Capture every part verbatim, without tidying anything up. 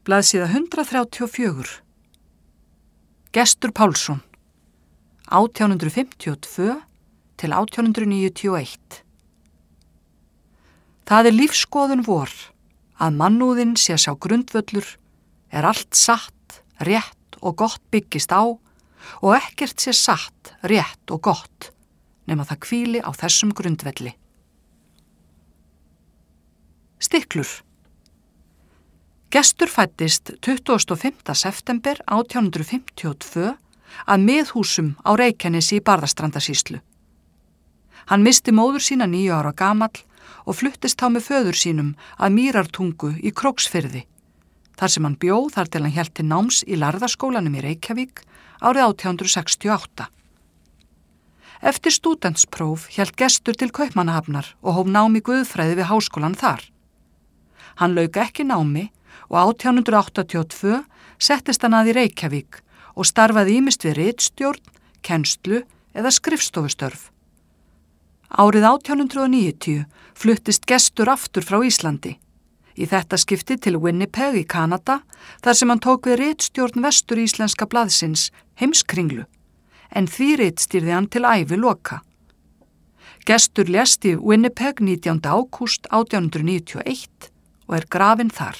Blaðsíða hundrað þrjátíu og fjögur. Gestur Pálsson, átján hundruð fimmtíu og tvö til átján hundruð níutíu og eitt. Það er lífskoðun vor að mannúðin sé sá grundvöllur er allt satt, rétt og gott byggist á og ekkert sé satt, rétt og gott nema það hvíli á þessum grundvelli. Stiklur. Gestur fæddist tuttugasta og fimmta september átján hundruð fimmtíu og tvö að Miðhúsum á Reykjanesi í Barðastrandasýslu. Hann missti móður sína níu ára gamall og fluttist þá með föður sínum að Mýrartungu í Króksfirði, þar sem hann bjó þar til hann hélt til náms í Lærðaskólanum í Reykjavík árið átján hundruð sextíu og átta. Eftir stúdentspróf hélt Gestur til Kaupmannahafnar og hóf nám í guðfræði við háskólann þar. Hann lauk ekki námi og átján hundruð áttatíu og tvö settist hann að í Reykjavík og starfaði ýmist við ritstjórn, kennslu eða skrifstofustörf. Árið átján hundruð níutíu fluttist Gestur aftur frá Íslandi. Í þetta skipti til Winnipeg í Kanada þar sem hann tók við ritstjórn vestur íslenska blaðsins Heimskringlu, en því ritstýrði hann til æviloka. Gestur lést í Winnipeg nítjánda ágúst átján hundruð níutíu og eitt og er grafinn þar.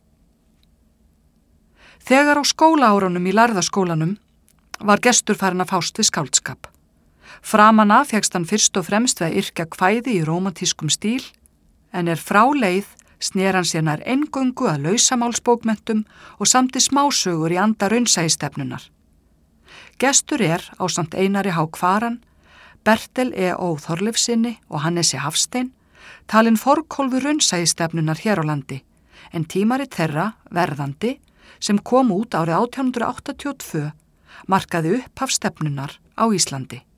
Þegar á skólaárunum í Lærðaskólanum var Gestur farinn að fást við skáldskap. Framan af fékkst hann fyrst og fremst við að yrkja kvæði í rómantískum stíl, en er frá leið snér hann sér nær eingöngu að lausamálsbókmenntum og samdi smásögur í anda raunsæistefnunar. Gestur er, ásamt Einari H. Kvaran, Bertel E. Ó. Þorleifssyni og Hannesi Hafstein, talinn forkólfur raunsæistefnunar hér á landi, en tímarit þeirra, Verðandi, sem kom út árið átján hundruð áttatíu og tvö, markaði upphaf stefnunar á Íslandi.